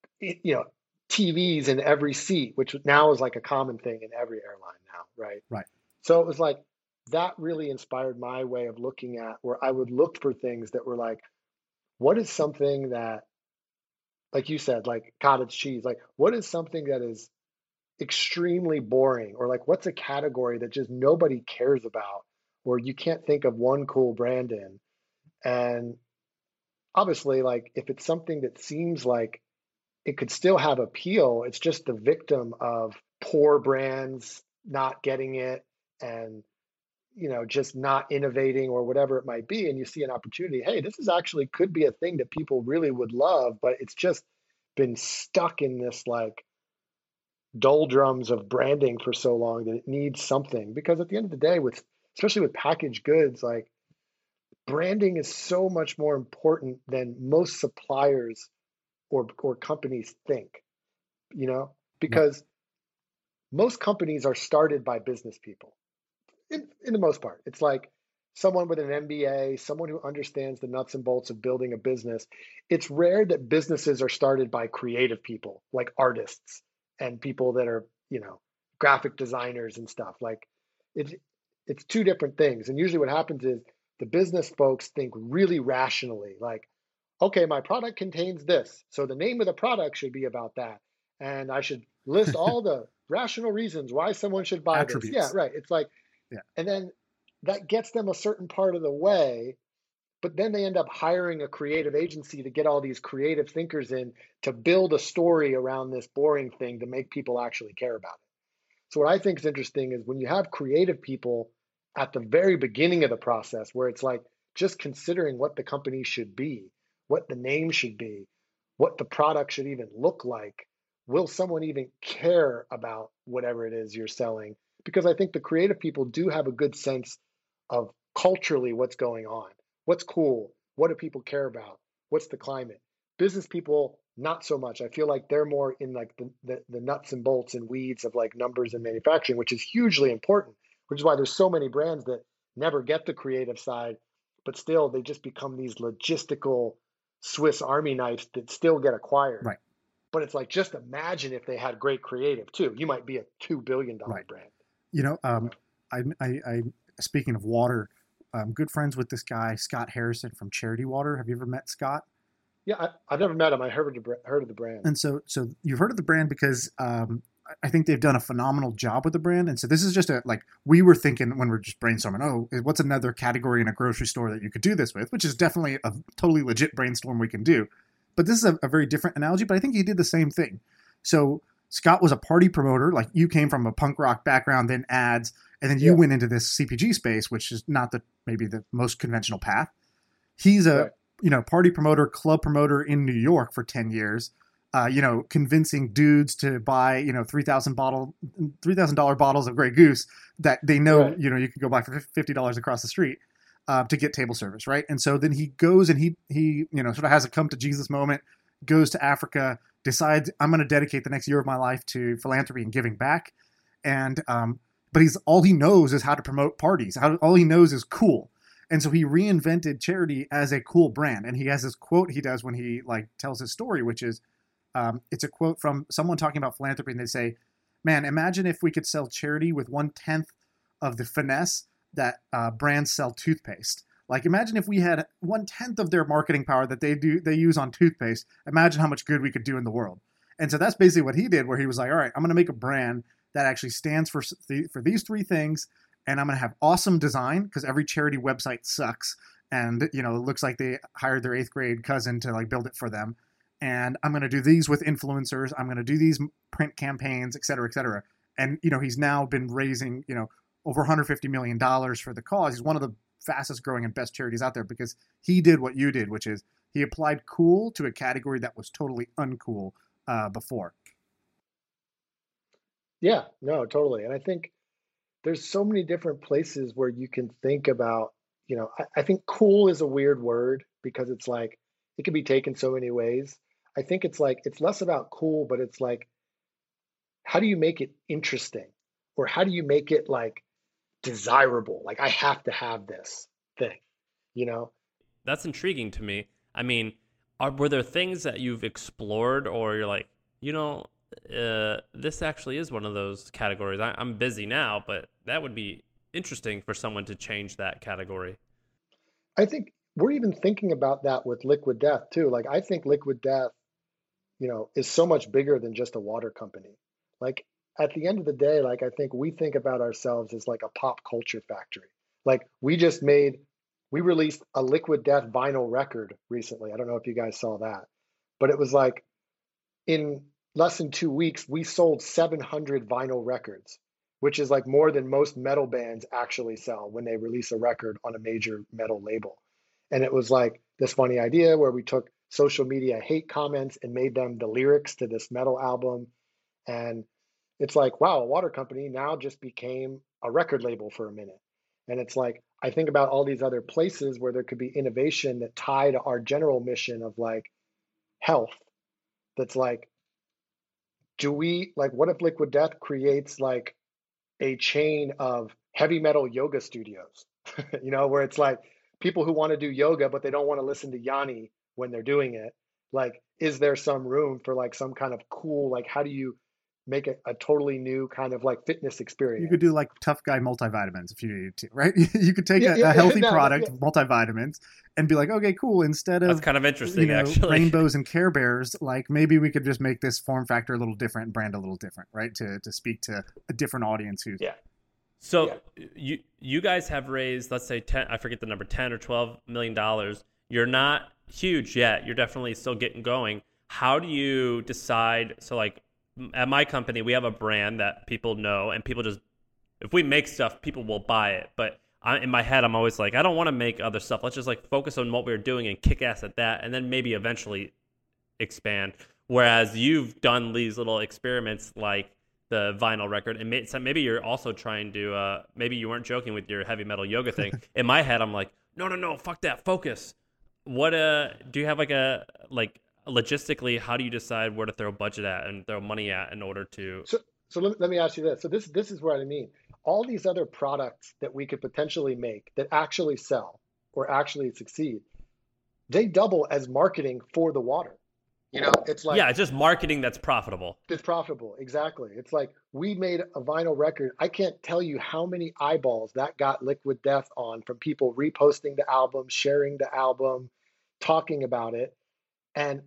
TVs in every seat, which now is like a common thing in every airline now, right? Right. So it was like that really inspired my way of looking at where I would look for things that were like, what is something that, like you said, like cottage cheese, like what is something that is extremely boring, or like what's a category that just nobody cares about, or you can't think of one cool brand in. And obviously, like if it's something that seems like it could still have appeal, it's just the victim of poor brands not getting it and just not innovating or whatever it might be, and you see an opportunity, hey, this is actually could be a thing that people really would love, but it's just been stuck in this like doldrums of branding for so long that it needs something. Because at the end of the day, with especially with packaged goods, like branding is so much more important than most suppliers or companies think, Yep. because most companies are started by business people. in the most part. It's like someone with an MBA, someone who understands the nuts and bolts of building a business. It's rare that businesses are started by creative people, like artists and people that are, graphic designers and stuff. Like it's it's two different things. And usually what happens is the business folks think really rationally, like, okay, my product contains this. So the name of the product should be about that. And I should list all the rational reasons why someone should buy this. Yeah, Attributes. right. It's like, Yeah. and then that gets them a certain part of the way, but then they end up hiring a creative agency to get all these creative thinkers in to build a story around this boring thing to make people actually care about it. So what I think is interesting is when you have creative people at the very beginning of the process, where it's like just considering what the company should be, what the name should be, what the product should even look like. Will someone even care about whatever it is you're selling? Because I think the creative people do have a good sense of culturally what's going on, what's cool, what do people care about, what's the climate. Business people, not so much. I feel like they're more in like the nuts and bolts and weeds of like numbers and manufacturing, which is hugely important, which is why there's so many brands that never get the creative side, but still they just become these logistical Swiss Army knives that still get acquired. Right. But it's like, just imagine if they had great creative too. You might be a $2 billion Right. brand. You know, You know? I speaking of water, I'm good friends with this guy, Scott Harrison from Charity Water. Have you ever met Scott? Yeah, I've never met him. I heard of the brand. And so you've heard of the brand because I think they've done a phenomenal job with the brand. And so this is just like we were thinking when we're just brainstorming. Oh, what's another category in a grocery store that you could do this with? Which is definitely a totally legit brainstorm we can do. But this is a very different analogy. But I think he did the same thing. So Scott was a party promoter. Like you came from a punk rock background, then ads, and then you Yeah, went into this CPG space, which is not maybe the most conventional path. He's a right. party promoter, club promoter in New York for 10 years. Convincing dudes to buy $3,000 bottles of Grey Goose that they know Right. you can go buy for $50 across the street to get table service, right? And so then he goes and he sort of has a come to Jesus moment, goes to Africa, decides I'm going to dedicate the next year of my life to philanthropy and giving back, and but he's all he knows is how to promote parties. All he knows is cool. And so he reinvented charity as a cool brand. And he has this quote he does when he like tells his story, which is it's a quote from someone talking about philanthropy, and they say, "Man, imagine if we could sell charity with 1/10 of the finesse that brands sell toothpaste. Like, imagine if we had 1/10 of their marketing power that they use on toothpaste. Imagine how much good we could do in the world." And so that's basically what he did, where he was like, "All right, I'm going to make a brand that actually stands for these three things, and I'm going to have awesome design because every charity website sucks, and it looks like they hired their 8th grade cousin to like build it for them." And I'm going to do these with influencers. I'm going to do these print campaigns, et cetera, et cetera. And, he's now been raising, over $150 million for the cause. He's one of the fastest growing and best charities out there because he did what you did, which is he applied cool to a category that was totally uncool before. Yeah, no, totally. And I think there's so many different places where you can think about, I think cool is a weird word because it's like it can be taken so many ways. I think it's like it's less about cool, but it's like how do you make it interesting? Or how do you make it like desirable? Like I have to have this thing, you know? That's intriguing to me. I mean, were there things that you've explored, or you're like, this actually is one of those categories. I'm busy now, but that would be interesting for someone to change that category. I think we're even thinking about that with Liquid Death too. Like I think Liquid Death, is so much bigger than just a water company. Like at the end of the day, like I think we think about ourselves as like a pop culture factory. Like we released a Liquid Death vinyl record recently. I don't know if you guys saw that, but it was like in less than 2 weeks, we sold 700 vinyl records, which is like more than most metal bands actually sell when they release a record on a major metal label. And it was like this funny idea where we took social media hate comments and made them the lyrics to this metal album. And it's like, wow, a water company now just became a record label for a minute. And it's like, I think about all these other places where there could be innovation that tie to our general mission of like health. That's like, what if Liquid Death creates like a chain of heavy metal yoga studios, where it's like people who want to do yoga, but they don't want to listen to Yanni when they're doing it. Like, is there some room for like some kind of cool, like, how do you make a totally new kind of like fitness experience? You could do like tough guy multivitamins if you needed to, right? You could take Yeah, a healthy no, product, multivitamins, and be like, okay, cool. Instead That's of kind of interesting, actually. rainbows and Care Bears, like maybe we could just make this form factor a little different and brand a little different, right? To speak to a different audience who's Yeah. So you guys have raised, let's say 10, I forget the number, 10 or 12 million dollars. You're not huge yet. You're definitely still getting going. How do you decide? So like at my company, we have a brand that people know, and people just, if we make stuff, people will buy it. But in my head, I'm always like, I don't want to make other stuff. Let's just like focus on what we're doing and kick ass at that, and then maybe eventually expand. Whereas you've done these little experiments like the vinyl record, and maybe you're also trying to maybe you weren't joking with your heavy metal yoga thing. In my head, I'm like, no, fuck that, focus. What do you have like logistically, how do you decide where to throw budget at and throw money at in order to So let me ask you this. So this is what I mean. All these other products that we could potentially make that actually sell or actually succeed, they double as marketing for the water. It's like, yeah, it's just marketing that's profitable. it's profitable. Exactly. It's like we made a vinyl record. I can't tell you how many eyeballs that got Liquid Death on from people reposting the album, sharing the album, talking about it. And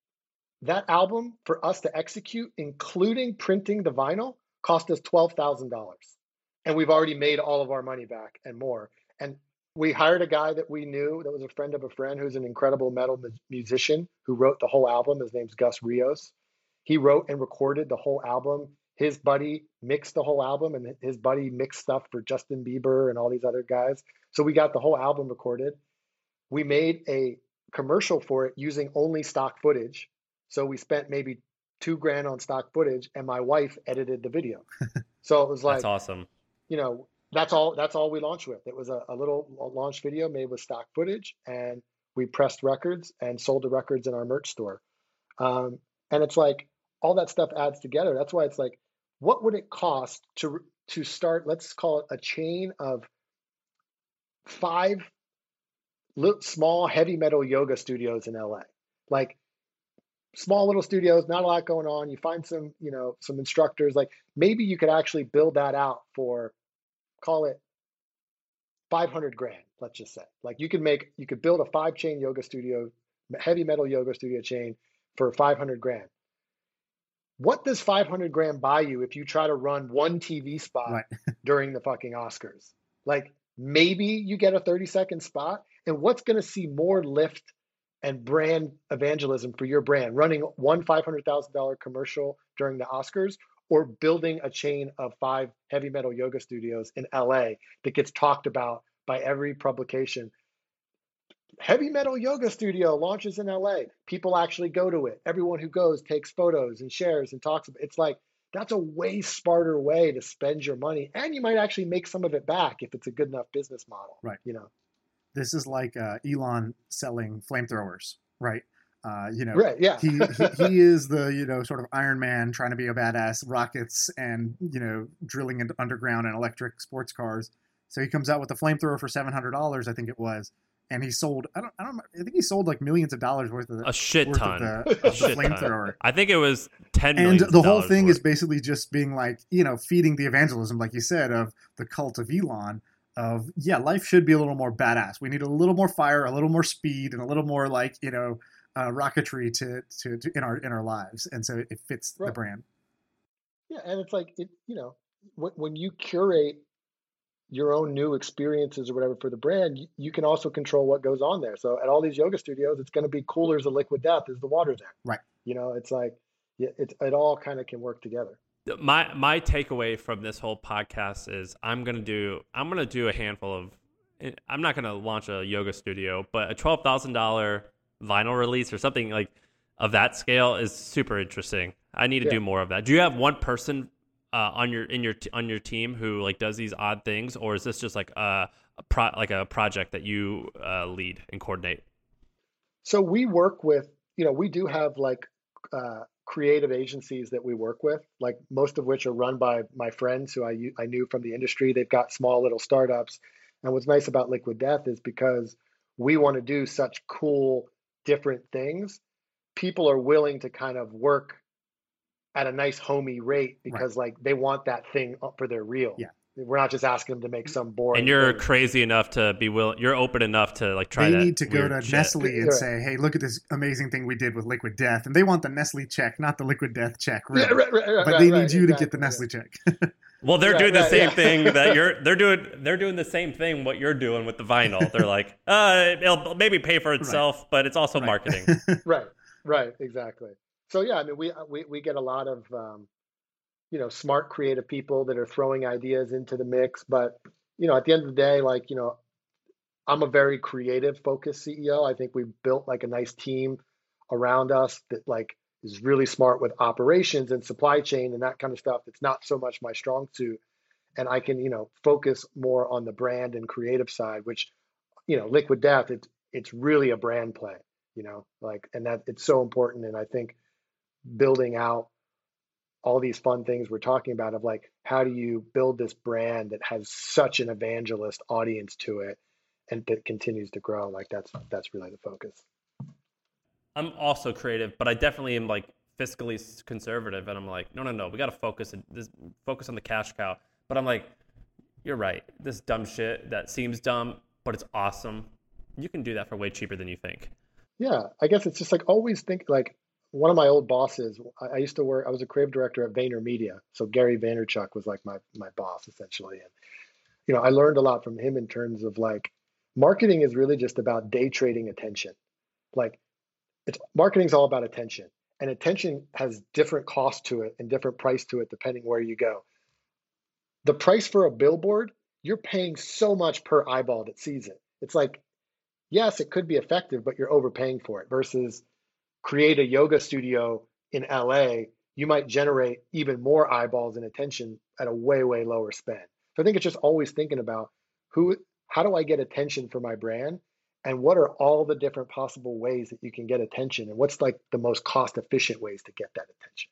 that album for us to execute, including printing the vinyl, cost us $12,000. And we've already made all of our money back and more. And we hired a guy that we knew that was a friend of a friend who's an incredible metal musician who wrote the whole album. His name's Gus Rios. He wrote and recorded the whole album. His buddy mixed the whole album, and his buddy mixed stuff for Justin Bieber and all these other guys. So we got the whole album recorded. We made a commercial for it using only stock footage. So we spent maybe $2,000 on stock footage, and my wife edited the video. So it was like, that's awesome. That's all we launched with. It was a little launch video made with stock footage, and we pressed records and sold the records in our merch store. And it's like all that stuff adds together. That's why it's like, what would it cost to start? Let's call it a chain of 5 small heavy metal yoga studios in LA. Like small little studios, not a lot going on. You find some instructors. Like maybe you could actually build that out for, call it $500,000. Let's just say, like you could build a 5-chain yoga studio, heavy metal yoga studio chain for $500,000. What does $500,000 buy you if you try to run one TV spot during the fucking Oscars? Like maybe you get a 30-second spot, and what's going to see more lift and brand evangelism for your brand, running one $500,000 commercial during the Oscars, or building a chain of 5 heavy metal yoga studios in LA that gets talked about by every publication? Heavy metal yoga studio launches in LA. People actually go to it. Everyone who goes takes photos and shares and talks about it. It's like, that's a way smarter way to spend your money. And you might actually make some of it back if it's a good enough business model. Right. This is like Elon selling flamethrowers, right? Right, yeah. he is the, sort of Iron Man trying to be a badass, rockets and, drilling into underground and electric sports cars. So he comes out with a flamethrower for $700, I think it was. And he sold, I think he sold like millions of dollars worth of a shit ton of the flamethrower. I think it was 10 million. And the whole thing is basically just being like, feeding the evangelism, like you said, of the cult of Elon. Of life should be a little more badass. We need a little more fire, a little more speed, and a little more like rocketry to in our lives, and so it fits the brand. Yeah, and it's like when you curate your own new experiences or whatever for the brand, you can also control what goes on there. So at all these yoga studios, it's going to be coolers of Liquid Death as the water there. Right. It's like it all kind of can work together. My takeaway from this whole podcast is I'm gonna do a handful of. I'm not gonna launch a yoga studio, but a $12,000 vinyl release or something like of that scale is super interesting. I need to do more of that. Do you have one person on your team who like does these odd things, or is this just like a project that you lead and coordinate? So we work with we do have like creative agencies that we work with, like most of which are run by my friends who I knew from the industry. They've got small little startups. And what's nice about Liquid Death is because we want to do such cool, different things, people are willing to kind of work at a nice homey rate because like they want that thing up for their reel. Yeah. We're not just asking them to make some boring. And you're thing. crazy enough to be willing. You're open enough to like try. They need to go to shit. Nestle and say, "Hey, look at this amazing thing we did with Liquid Death," and they want the Nestle check, not the Liquid Death check. Really. Yeah, but they need you to get the Nestle check. Well, they're doing the same thing that they're doing the same thing what you're doing with the vinyl. They're like, it'll maybe pay for itself, but it's also marketing. Right, exactly. So yeah, I mean, we get a lot of smart, creative people that are throwing ideas into the mix. But at the end of the day, like I'm a very creative focused CEO. I think we built like a nice team around us that like is really smart with operations and supply chain and that kind of stuff. It's not so much my strong suit, and I can focus more on the brand and creative side, which Liquid Death, it's really a brand play, like, and that it's so important. And I think building out all these fun things we're talking about of like, how do you build this brand that has such an evangelist audience to it and that continues to grow? Like that's really the focus. I'm also creative, but I definitely am like fiscally conservative, and I'm like, no, we got to focus on the cash cow. But I'm like, you're right. This dumb shit that seems dumb, but it's awesome. You can do that for way cheaper than you think. Yeah, I guess it's just like always think like one of my old bosses. I used to work. I was a creative director at VaynerMedia, so Gary Vaynerchuk was like my boss essentially, and I learned a lot from him in terms of like marketing is really just about day trading attention. Like marketing's all about attention, and attention has different cost to it and different price to it depending where you go. The price for a billboard, you're paying so much per eyeball that sees it. It's like, yes, it could be effective, but you're overpaying for it. Versus create a yoga studio in LA, you might generate even more eyeballs and attention at a way, way lower spend. So I think it's just always thinking about how do I get attention for my brand? And what are all the different possible ways that you can get attention? And what's like the most cost efficient ways to get that attention?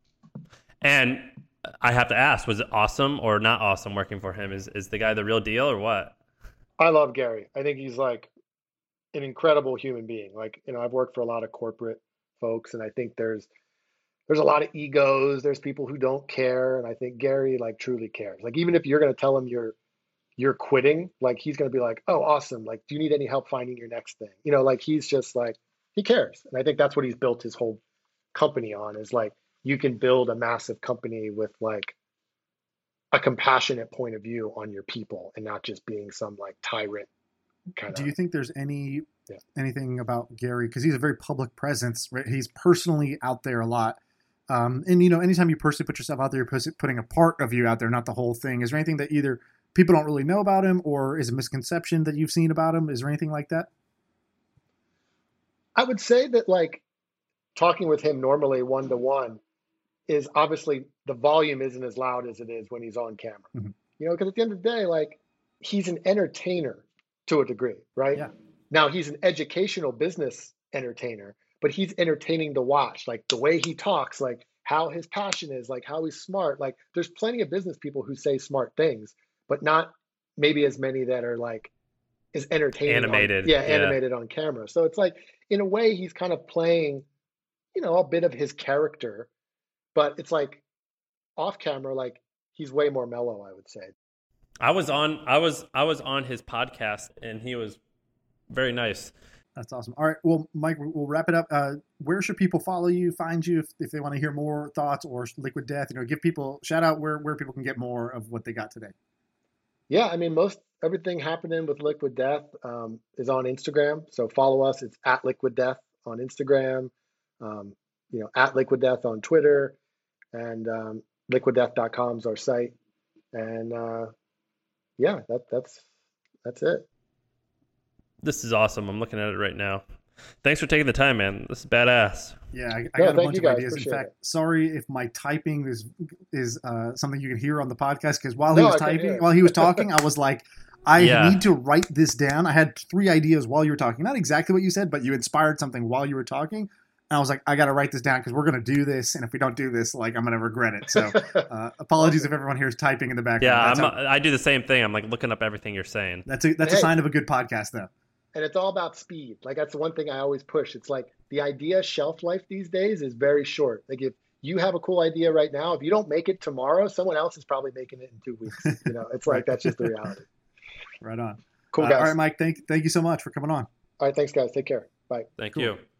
And I have to ask, was it awesome or not awesome working for him? Is the guy the real deal or what? I love Gary. I think he's like an incredible human being. Like, I've worked for a lot of corporate folks, and I think there's a lot of egos. There's people who don't care. And I think Gary like truly cares. Like, even if you're going to tell him you're quitting, like he's going to be like, oh, awesome. Like, do you need any help finding your next thing? Like he's just like, he cares. And I think that's what he's built his whole company on is like, you can build a massive company with like a compassionate point of view on your people and not just being some like tyrant kind of. Do you think there's anything about Gary? Because he's a very public presence, right? He's personally out there a lot. And anytime you personally put yourself out there, you're putting a part of you out there, not the whole thing. Is there anything that either people don't really know about him, or is a misconception that you've seen about him? Is there anything like that? I would say that like talking with him normally one-to-one is obviously the volume isn't as loud as it is when he's on camera. Mm-hmm. Because at the end of the day, like he's an entertainer to a degree, right? Yeah. Now he's an educational business entertainer, but he's entertaining to watch, like the way he talks, like how his passion is, like how he's smart. Like there's plenty of business people who say smart things, but not maybe as many that are like is entertaining. Animated. Animated on camera. So it's like, in a way, he's kind of playing, a bit of his character, but it's like off camera, like he's way more mellow, I would say. I was on his podcast and he was very nice. That's awesome. All right. Well, Mike, we'll wrap it up. Where should people follow you, find you if they want to hear more thoughts or Liquid Death? Give people shout out where people can get more of what they got today. Yeah, I mean, everything happening with Liquid Death is on Instagram. So follow us. It's at Liquid Death on Instagram, at Liquid Death on Twitter, and liquiddeath.com is our site. And that's it. This is awesome. I'm looking at it right now. Thanks for taking the time, man. This is badass. Yeah, I got a bunch of ideas. Appreciate In fact, it. Sorry if my typing is something you can hear on the podcast, because while he was talking, I was like, I need to write this down. I had 3 ideas while you were talking. Not exactly what you said, but you inspired something while you were talking. I was like, I got to write this down because we're going to do this. And if we don't do this, like, I'm going to regret it. So apologies if everyone here is typing in the background. Yeah, I do the same thing. I'm like looking up everything you're saying. That's a sign of a good podcast, though. And it's all about speed. Like, that's the one thing I always push. It's like the idea shelf life these days is very short. Like, if you have a cool idea right now, if you don't make it tomorrow, someone else is probably making it in 2 weeks. You know, it's like, that's just the reality. Right on. Cool, guys. All right, Mike, thank you so much for coming on. All right, thanks, guys. Take care. Bye. Thank Cool. you.